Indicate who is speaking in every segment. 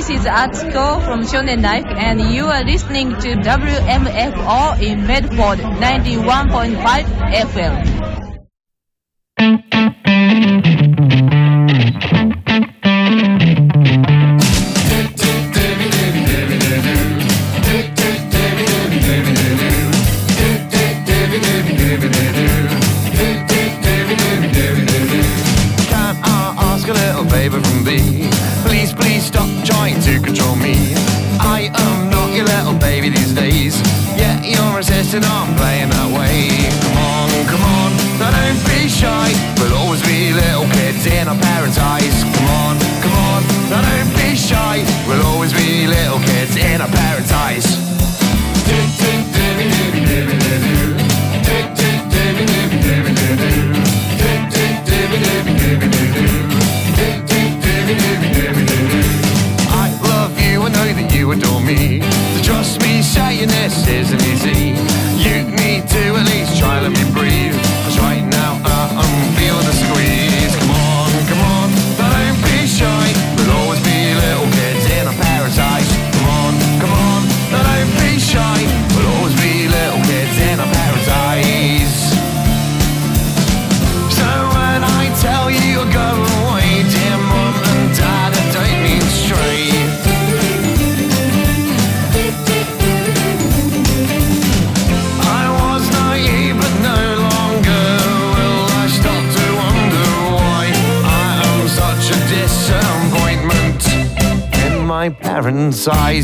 Speaker 1: is Atsuko from Shonen Life, and you are listening to WMFO in Medford 91.5 FM.
Speaker 2: I'm playing that way. Come on, now don't be shy. We'll always be little kids in our parents' eyes. Come on, now don't be shy. We'll always be little kids in our parents' eyes. I love you, I know that you adore me. So trust me, saying this isn't easy. You need to at least try, let me breathe. 'Cause right now I'm feeling the squeeze. Come on, but don't be shy. We'll always be little kids in our parents' eyes. Come on, but don't be shy. We'll always be little kids in our parents' eyes. So when I tell you you're going away, dear mom and dad, I don't mean straight. My parents' eyes.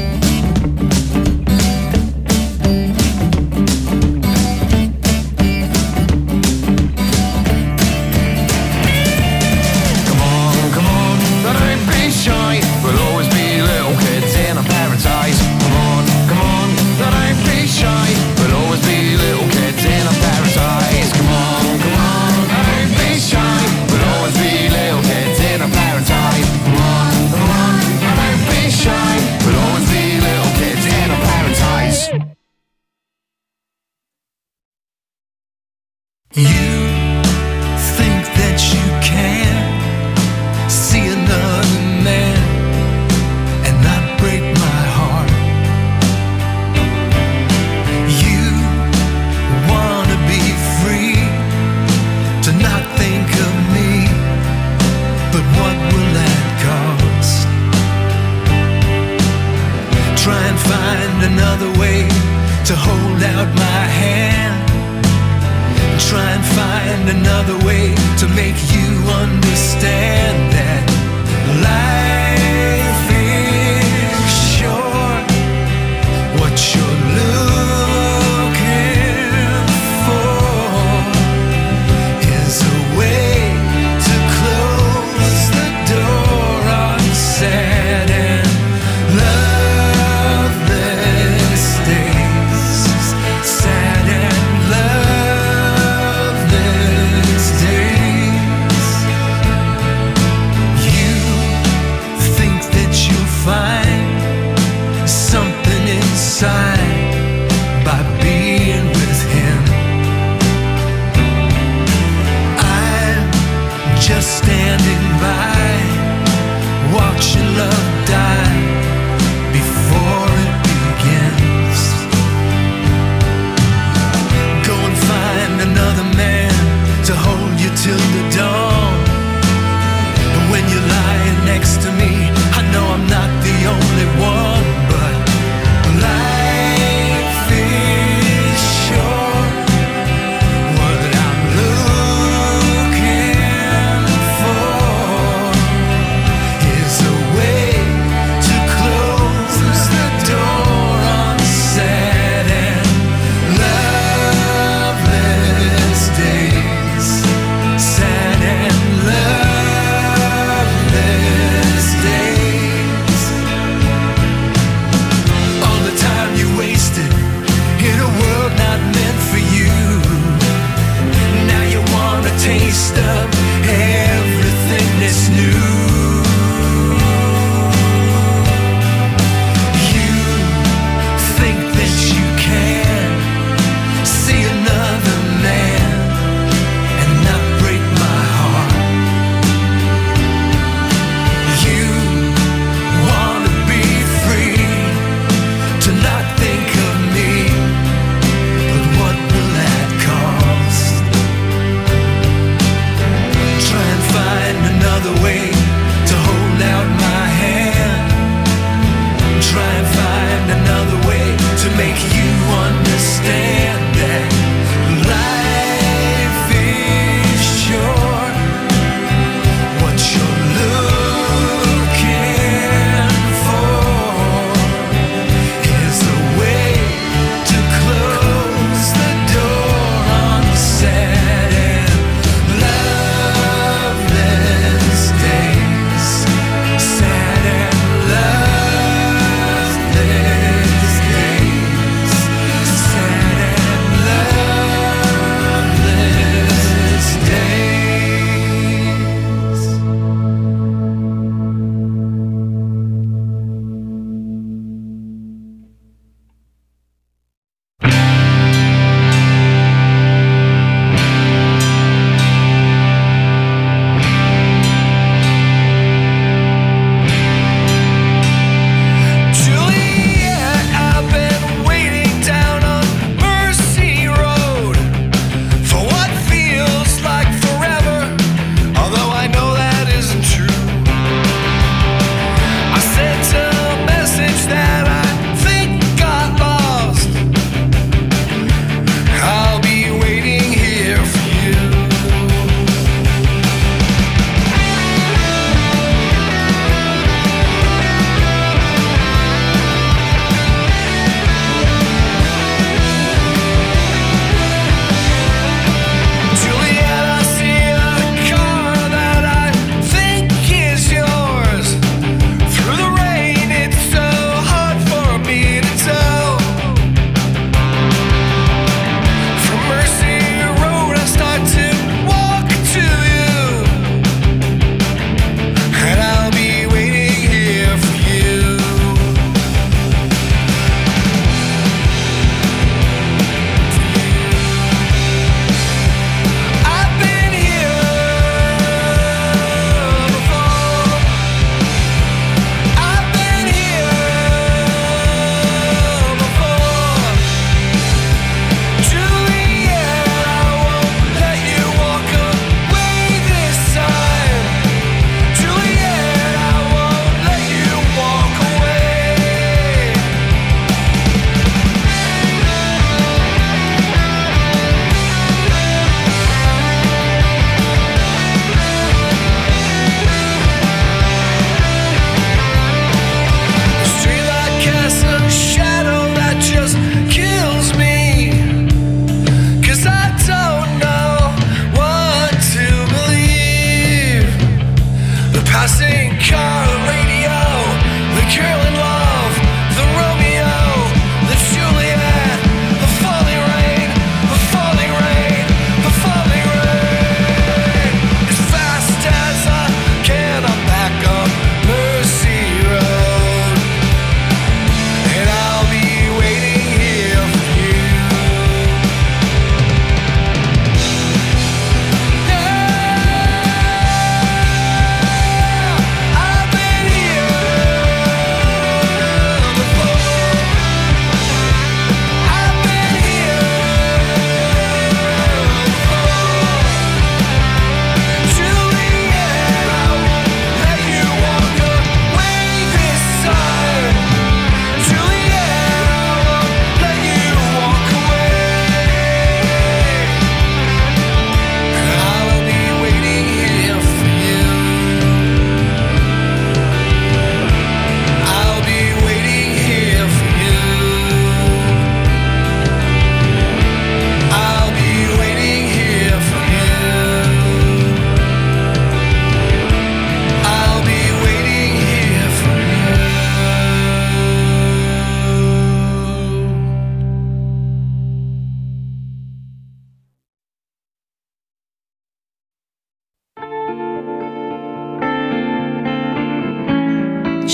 Speaker 2: Come on, but don't be shy. We'll always be little kids in our parents' eyes. Come on, but don't be shy. We'll always be little kids in our parents' eyes. Come on, but don't be shy. We'll always be little kids in our parents' eyes. Come on, don't be shy. We'll always be little kids in our parents' eyes.
Speaker 3: You think that you can see another man and not break my heart. You wanna be free to not think of me, but what will that cost? Try and find another way to hold out my hand. Try and find another way to make you understand that life is short. What you're looking for is a way to close the door on sad and loveless days. Sad and loveless days. You think that you'll find something inside by being with him. I'm just standing by, watching love die before it begins. Go and find another man to hold you till the dawn. And when you're lying next to me, I know I'm not the only one, but life is short. What I'm looking for is a way to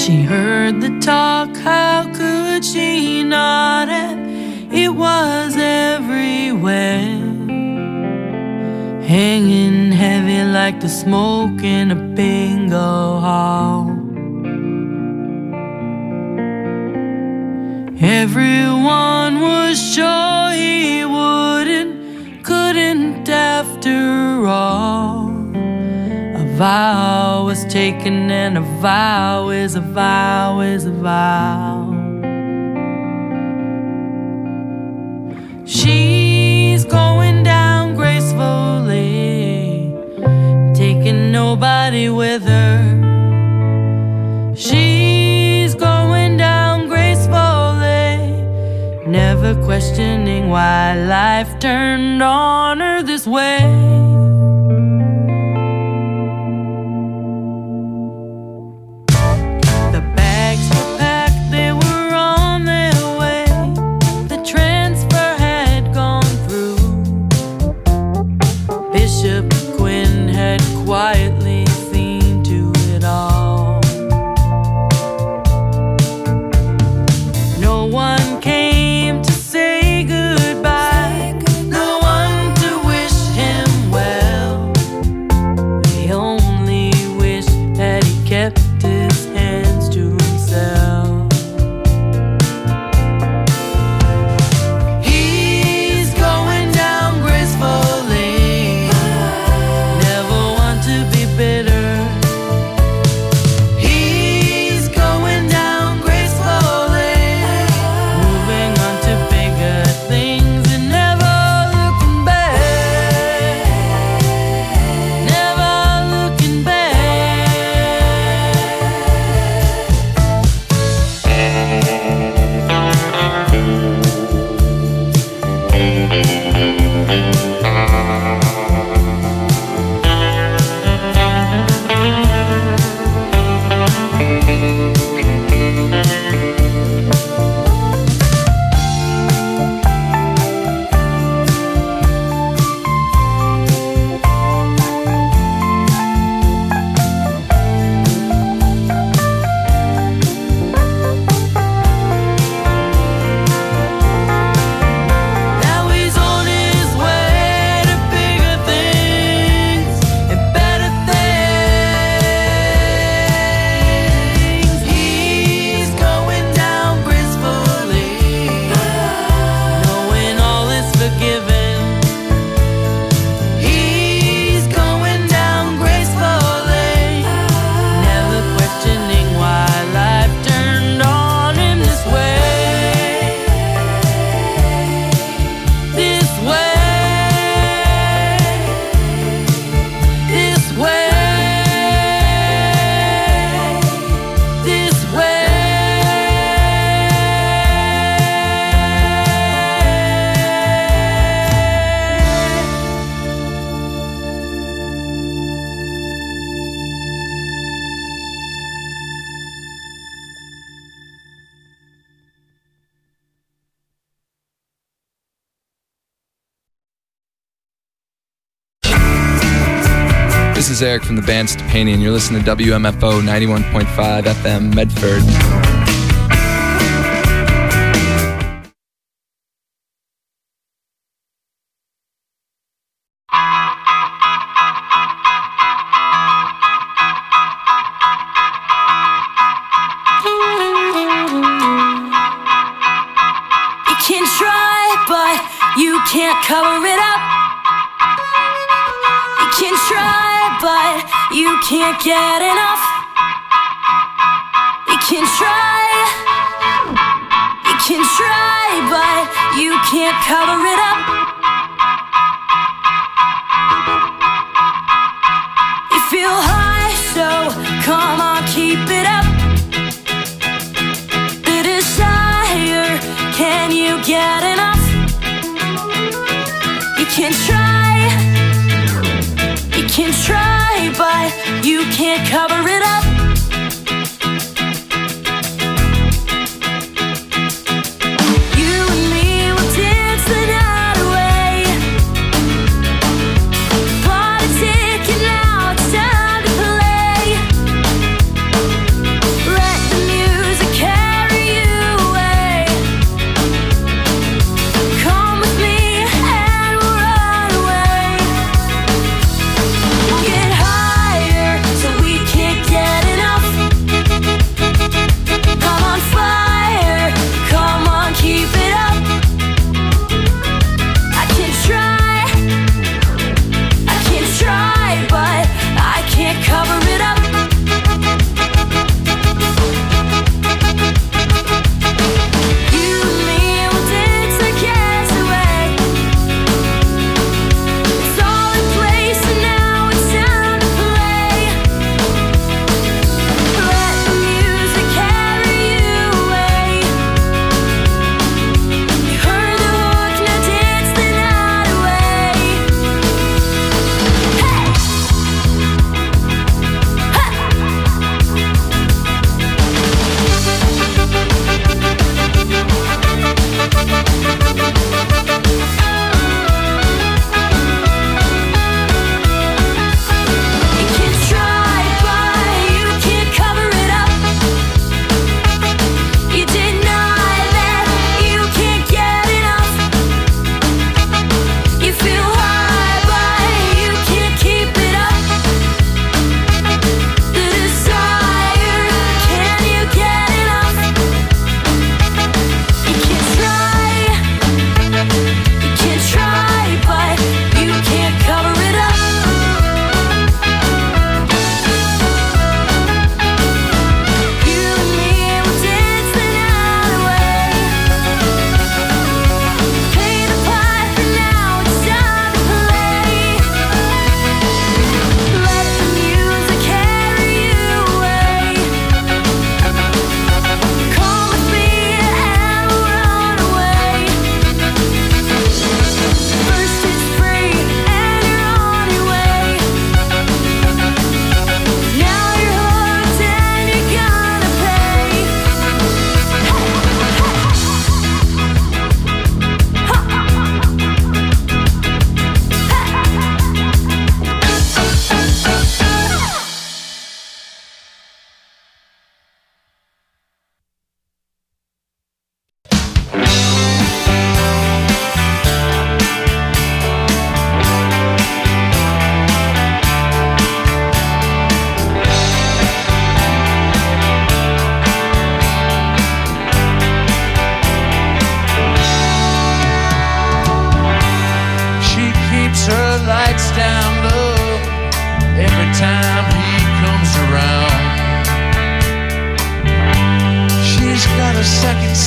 Speaker 4: She heard the talk, how could she not have? It was everywhere, hanging heavy like the smoke in a bingo hall. Everyone was sure he couldn't after all. A vow was taken, and a vow is a vow is a vow. She's going down gracefully, taking nobody with her. She's going down gracefully, never questioning why life turned on her this way. The bags were packed, they were on their way. The transfer had gone through. Bishop Quinn had quietly seen to it all. No one came to say goodbye, no one to wish him well. They only wish that he kept his hands to himself. He's going down gracefully, never want to be bitter. He's going down gracefully, moving on to bigger things and never looking back, never looking back. Now he's on his way to bigger things and better things. He's going down gracefully, knowing all is forgiven. He's going down gracefully, never questioning why life turned on him this way. This way, this way, this way.
Speaker 5: This is Eric from the band Stepanian. You're listening to WMFO 91.5 FM Medford.
Speaker 4: You can try, but you can't cover it up. You can try, but you can't get enough. You can try, but you can't cover it up. You feel high, so come on, keep it up. The desire, can you get enough? You can try, but you can't cover it up. You and me will dance the night away. Bought a ticket, now it's time to play. Let the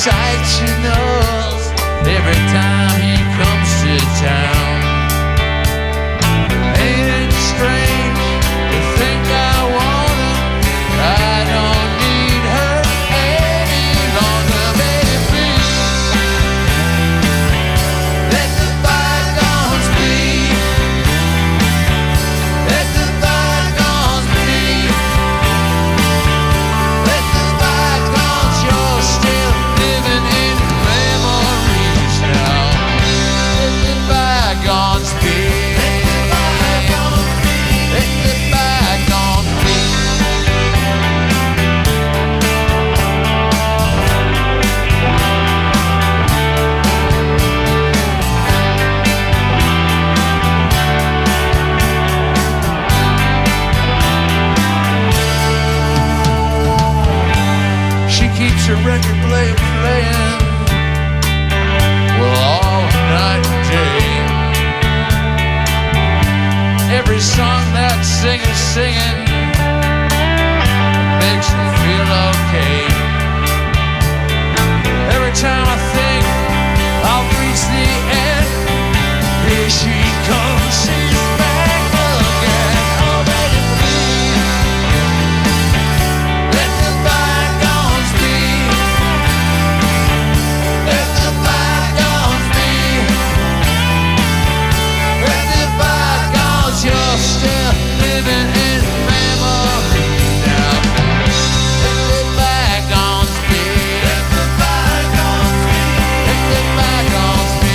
Speaker 6: sight she knows every time he comes to town. Ain't it strange to think I want her? I don't need her any longer, baby, please. Let the bygones be. Let the bygones be. Let the bygones, you're still living in memories now. Let the bygones be. Let the bygones be. She keeps her record player playing, well, all night and day. Every song that singer's singing makes me feel okay. Every time I think I'll reach the end, here she comes, she's back again. Oh, baby, please. Let the bygones be. Let the bygones be. Let the bygones, you're still living in memory now. Let the bygones be. Let the bygones be. Let the bygones be.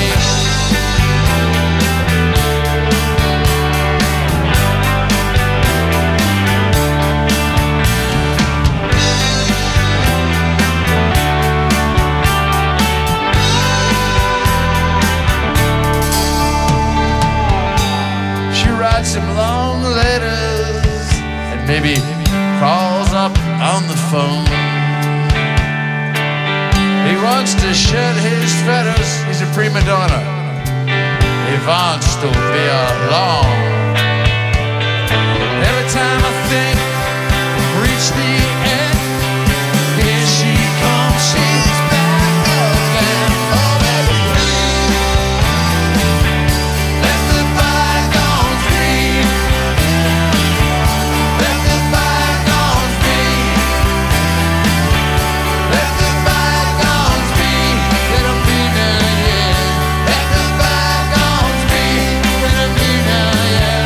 Speaker 6: She writes him long letters and maybe calls up on the phone. He wants to shed his feathers, he's a prima donna. He wants to be alone. Every time I think I've reached the end, here she comes, she's back again. Oh, baby, please. Let the bygones be. Let the bygones be. Let the bygones be. Let them be now, yeah. Let the bygones be. Let them be now, yeah.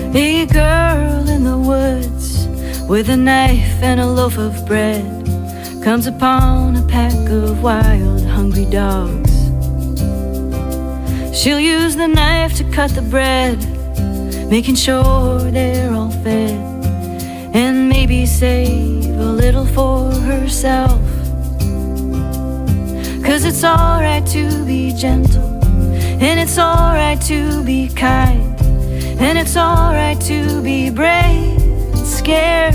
Speaker 4: A girl in the woods with a knife and a loaf of bread comes upon a pack of wild, hungry dogs. She'll use the knife to cut the bread, making sure they're all fed, and maybe save a little for herself. 'Cause it's alright to be gentle, and it's alright to be kind, and it's alright to be brave and scared.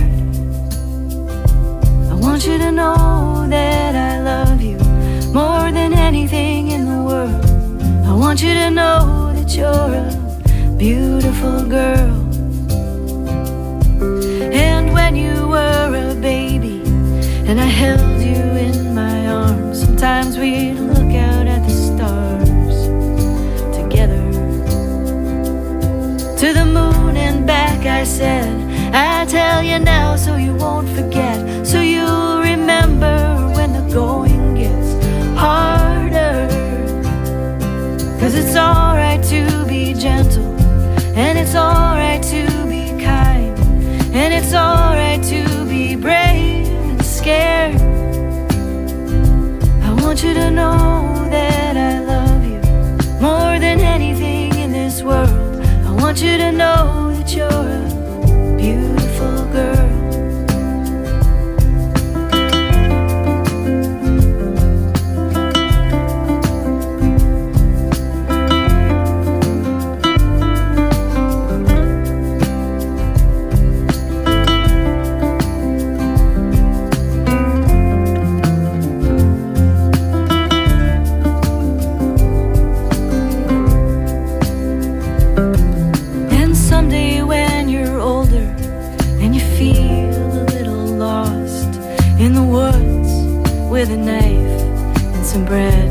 Speaker 4: I want you to know that I love you more than anything in the world. I want you to know that you're a beautiful girl. And when you were a baby and I held you in my arms, sometimes we'd look out at the stars together. To the moon and back I said, I tell you now so you won't forget, so you'll remember when the going gets harder. 'Cause it's alright to be gentle, and it's alright to be kind, and it's alright to be brave and scared. I want you to know that I love you more than anything in this world. I want you to know that you're a beautiful girl. With a knife and some bread,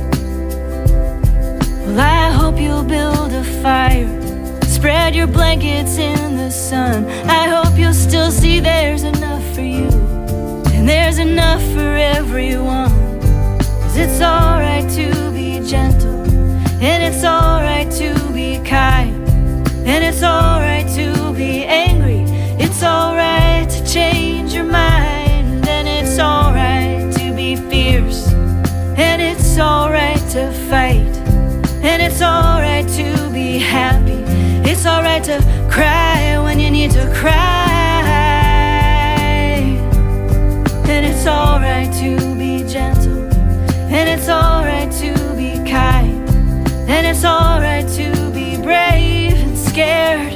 Speaker 4: well, I hope you'll build a fire, spread your blankets in the sun. I hope you'll still see there's enough for you, and there's enough for everyone. 'Cause it's alright to be gentle, and it's alright to be kind, and it's alright to be angry. It's alright to change your mind, and it's alright fierce, and it's alright to fight, and it's alright to be happy. It's alright to cry when you need to cry, and it's alright to be gentle, and it's alright to be kind, and it's alright to be brave and scared.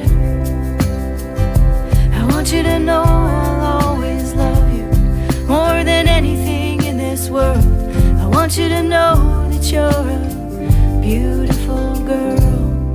Speaker 4: I want you to know I'll always love you more than anything this world. I want you to know that you're a beautiful girl.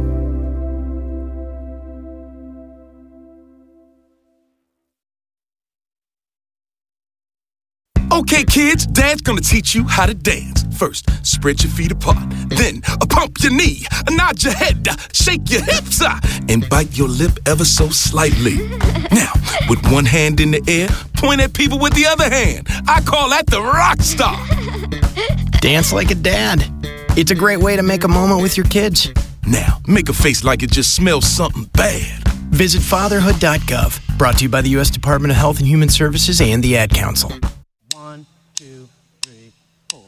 Speaker 7: Okay, kids, Dad's gonna teach you how to dance. First, spread your feet apart. Then, pump your knee, nod your head, shake your hips, and bite your lip ever so slightly. Now, with one hand in the air, point at people with the other hand. I call that the rock star.
Speaker 8: Dance like a dad. It's a great way to make a moment with your kids.
Speaker 7: Now, make a face like it just smells something bad.
Speaker 8: Visit fatherhood.gov. Brought to you by the U.S. Department of Health and Human Services and the Ad Council.
Speaker 6: 1, 2, 3, 4.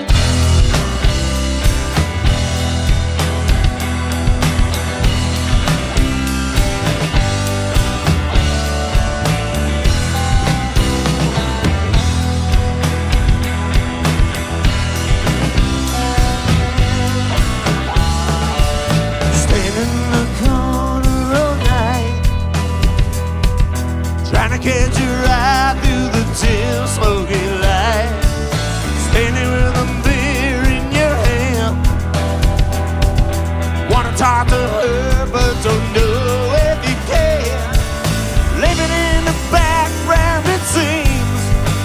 Speaker 9: Catch you right through the dim, smoky light. Standing with a beer in your hand. Wanna talk to her, but don't know if you can. Living in the background, it seems.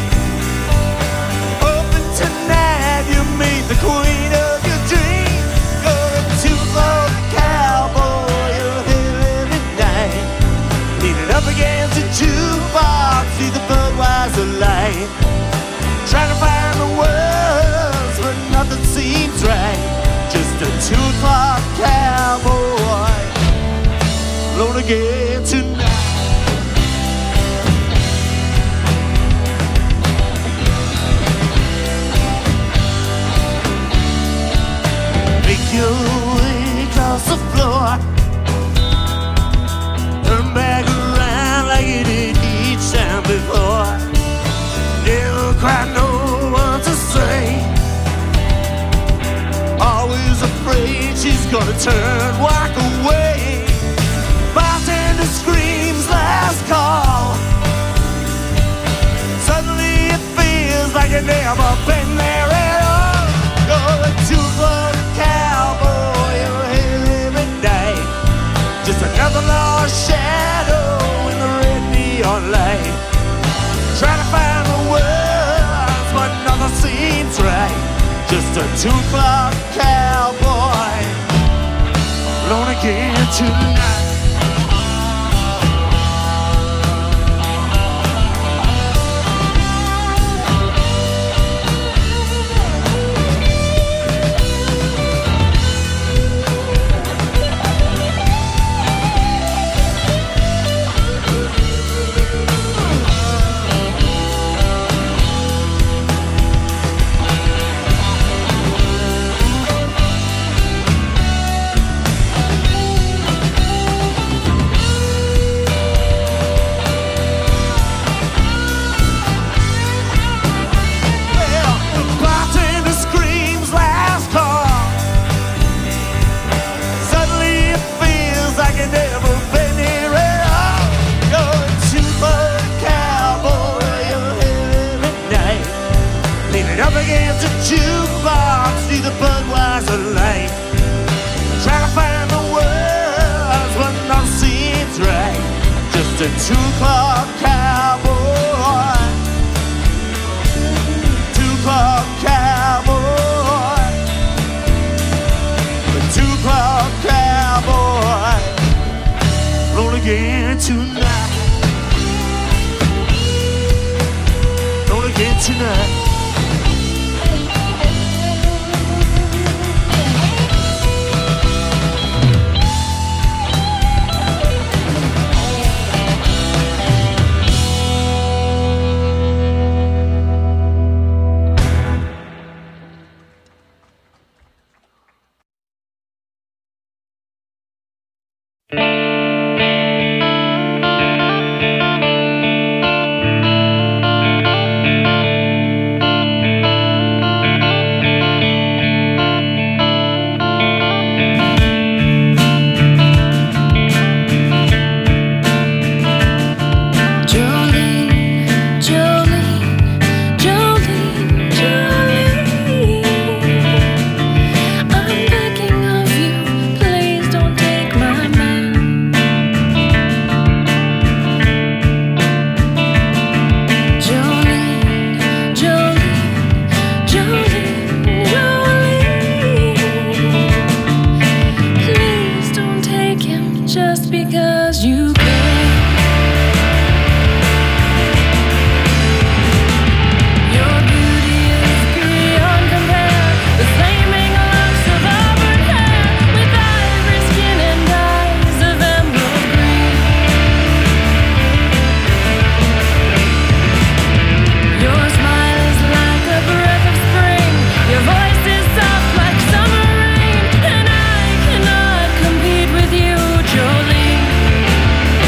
Speaker 9: Hoping tonight you meet the queen of your dreams. You're a two-fold cowboy, you're here every night. Leaning up against the jukebox, see the Budweiser light. Trying to find the words, but nothing seems right. Just a 2 o'clock cowboy, alone again gonna turn, walk away. Bartender screams last call. Suddenly it feels like you've never been there at all. You're a two-club cowboy, you're here every night. Just another lost shadow in the red neon light. Trying to find the words, but nothing seems right. Just a two-club cowboy, alone again tonight. A two-club cowboy, two-club cowboy, a two-club cowboy, roll again tonight, roll again tonight.
Speaker 4: Jolene.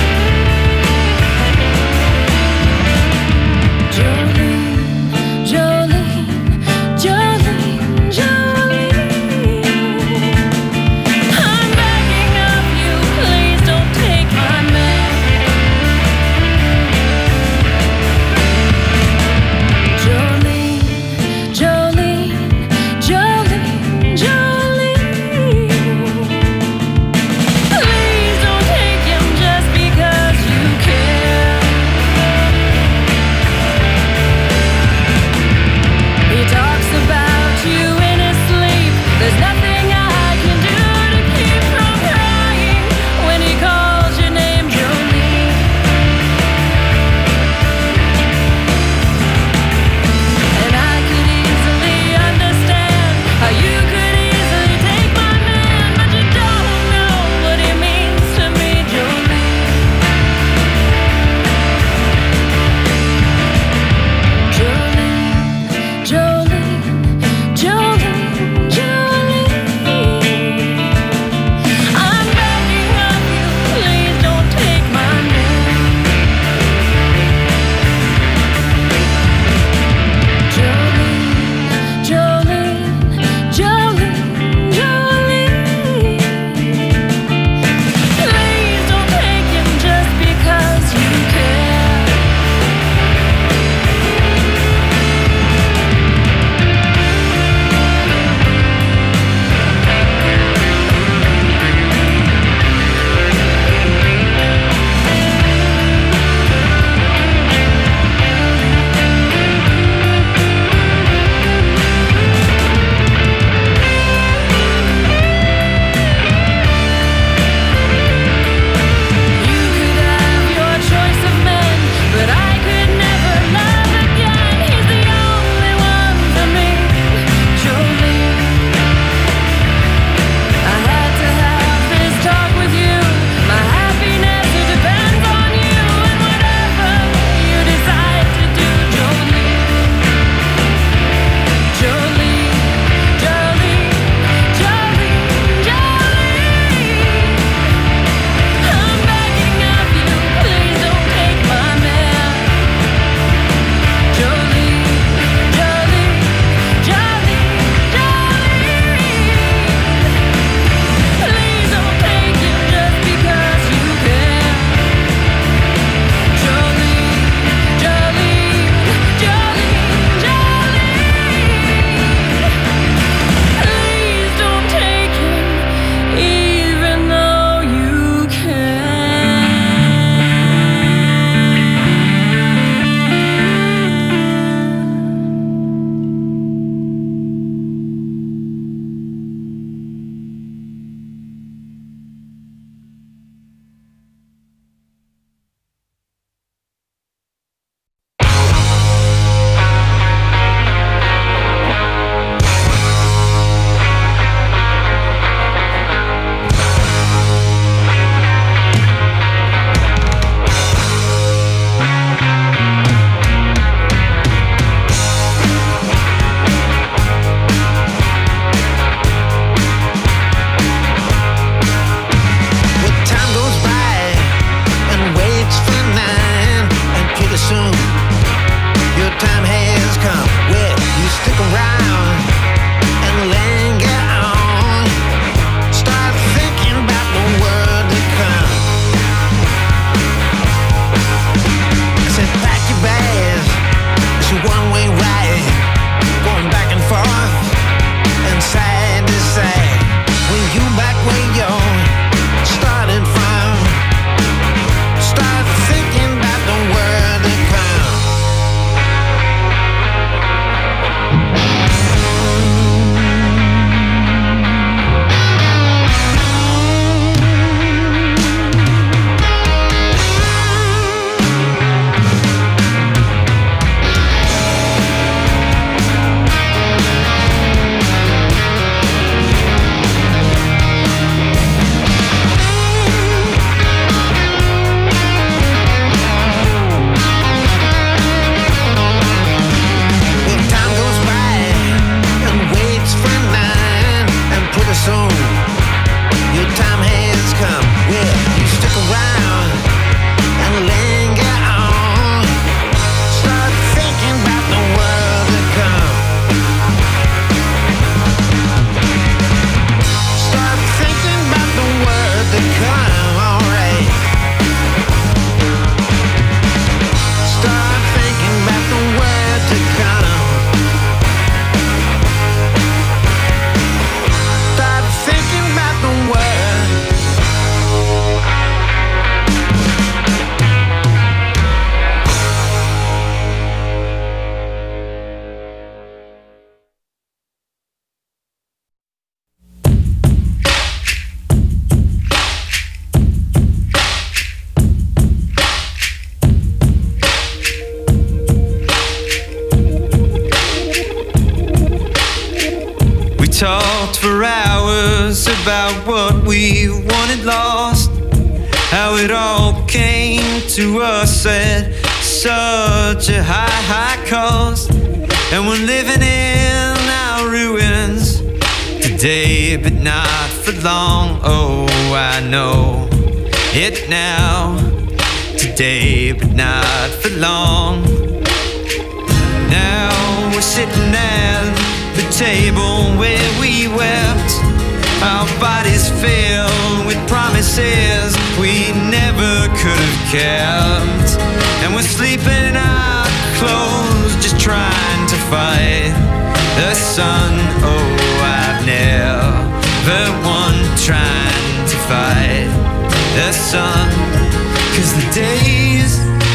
Speaker 3: talked for hours about what we wanted lost, how it all came to us at such a high cost. And we're living in our ruins today, but not for long. Oh, I know it now. Today, but not for long. Now we're sitting at the table where we wept, our bodies filled with promises we never could have kept. And we're sleeping in our clothes, just trying to fight the sun. Oh, I've never won trying to fight the sun, 'cause the days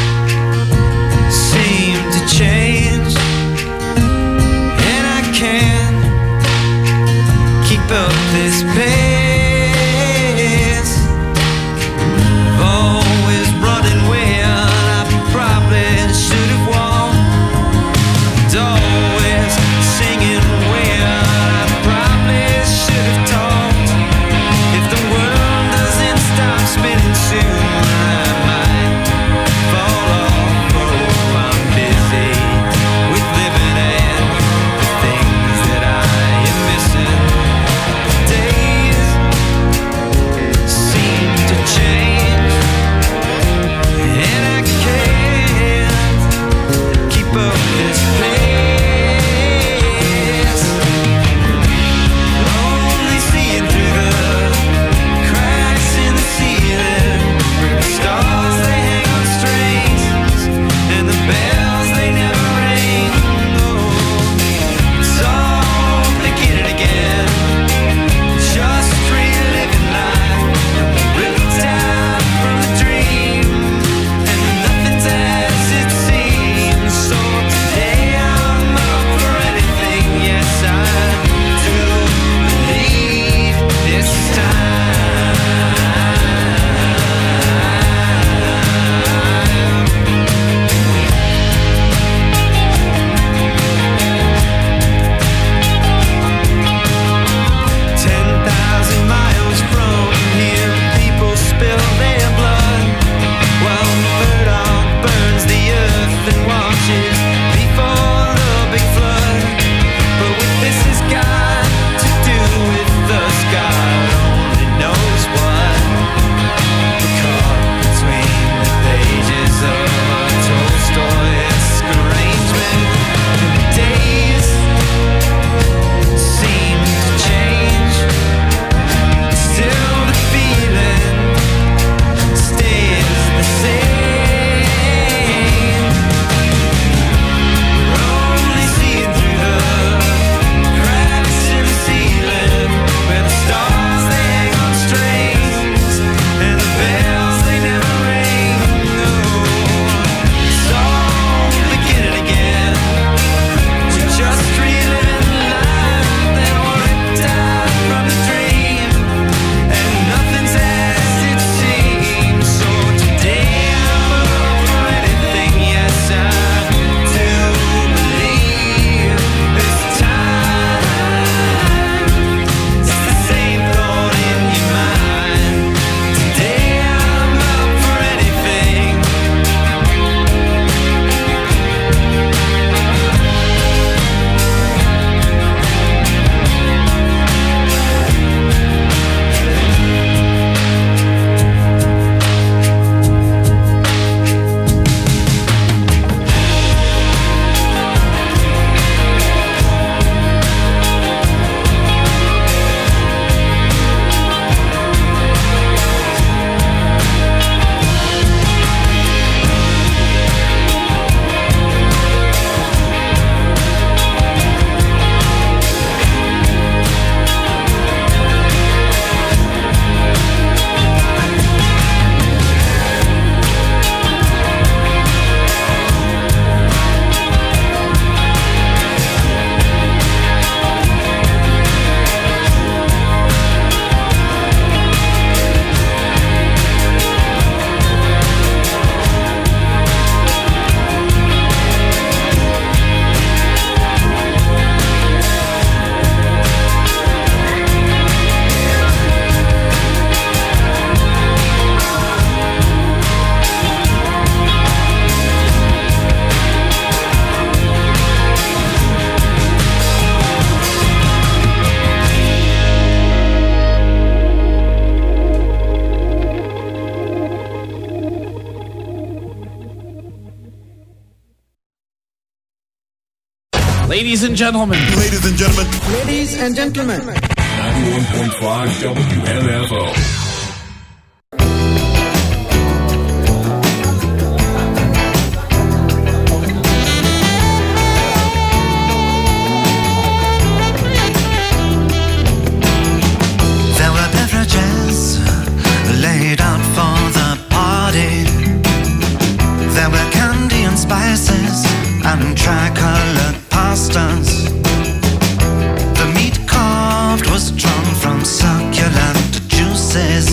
Speaker 3: seem to change, and I can't keep up this pace. Always running when I probably should have walked, always singing when I probably should have talked. If the world doesn't stop spinning soon, I might fall off. Oh, I'm busy with living and the things that I am missing. Days
Speaker 10: Ladies and gentlemen.
Speaker 11: Ladies and gentlemen.
Speaker 12: Ladies and gentlemen.
Speaker 13: 91.5 WMFO.
Speaker 3: There were beverages laid out for the party. There were candy and spices and tricolored pastas. The meat carved was drawn from succulent juices.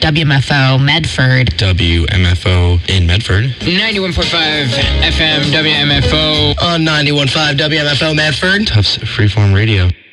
Speaker 10: WMFO Medford.
Speaker 11: WMFO in Medford.
Speaker 12: 91.5 FM WMFO.
Speaker 14: On 91.5 WMFO Medford.
Speaker 11: Tufts Freeform Radio.